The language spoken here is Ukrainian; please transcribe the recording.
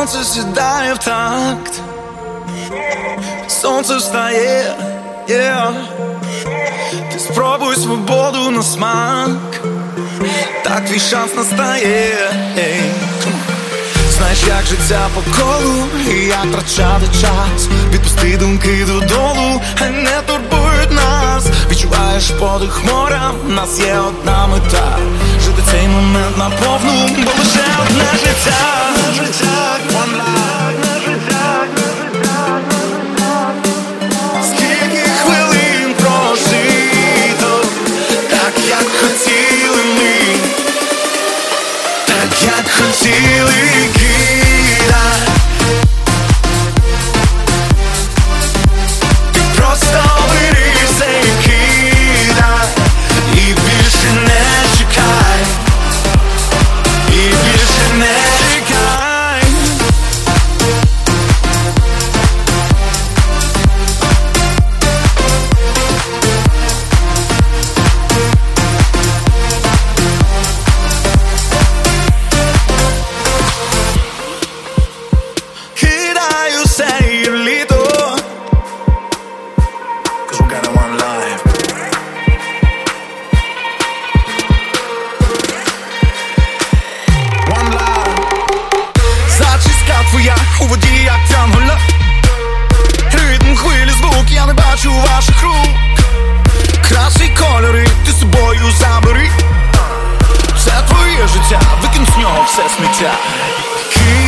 сонце сідає в такт, сонце встає, Ти спробуй свободу на смак, так твій шанс настає. Знаєш, як життя по колу, і як втрачати час. Відпусти думки додолу, хай не турбують нас. Відчуваєш подих моря, в нас є одна мета. Жити цей момент наповну, бо лише одне життя. One life. Скільки хвилин прожито, так як хотіли ми, так як хотіли. Твоя у воді, як тянголя, ритм, хвилі, звук, я не бачу ваших рук. Краси, кольори, ти з собою забери. Це твоє життя, викинь з нього все сміття.